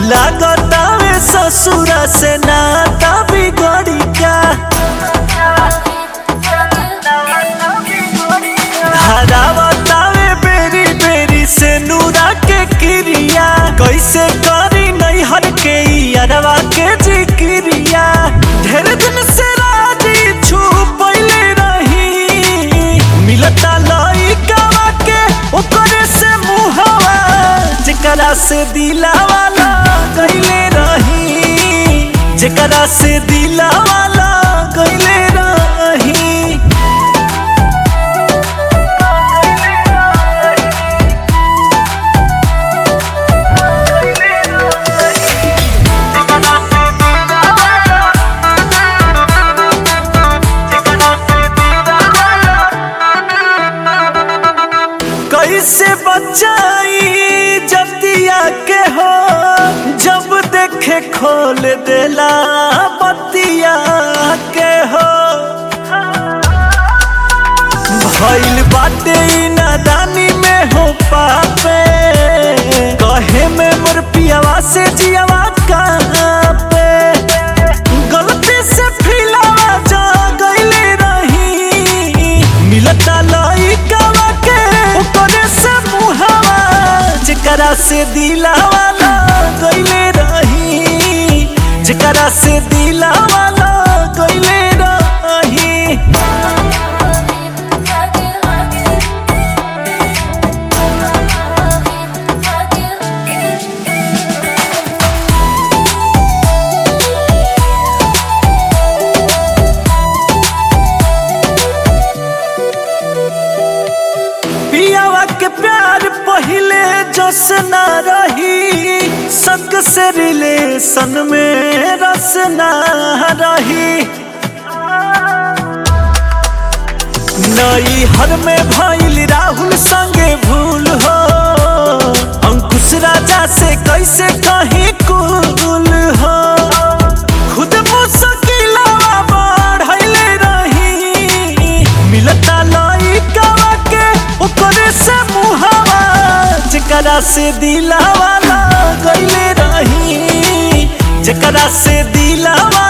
लागतावे ससुरा से नाता बिगड़ी का हरावतावे बेरी बेरी से नूरा के क्रिया कैसे करी नहीं हर के यारवा के जिक्रिया ढेर दिन से राजी छुपैले रही मिलता लइकावा के ओकरे से मुहवा जेकरा से दिलावा गइले रही जेकरा से दिलावा गइले रही कैसे बचाई जतिया के हो जब देखे खोल देला बतिया के हो भइल बाटे नादानी में हो पापे कहे में मोर पियावा से जियावा कहाँ पे गलती से फिलावा जा गइले रही मिलता लइकावा के ओकरे से मुहावा जेकरा से दिलावा गइले रही जेकरा से दिलावा गइले रही पियावा के प्यार पहिले जस ना रही संग से रिलेशन में रस ना रही नई हर में भइल राहुल संगे भूल हो अंकुश राजा से कैसे कहीं कुल हो खुद मुश्किलवा बढ़ले रही मिलता लइकावा के ओकरे से मुहावा जेकरा से दिलावा गइले रही जेकरा से दिलावा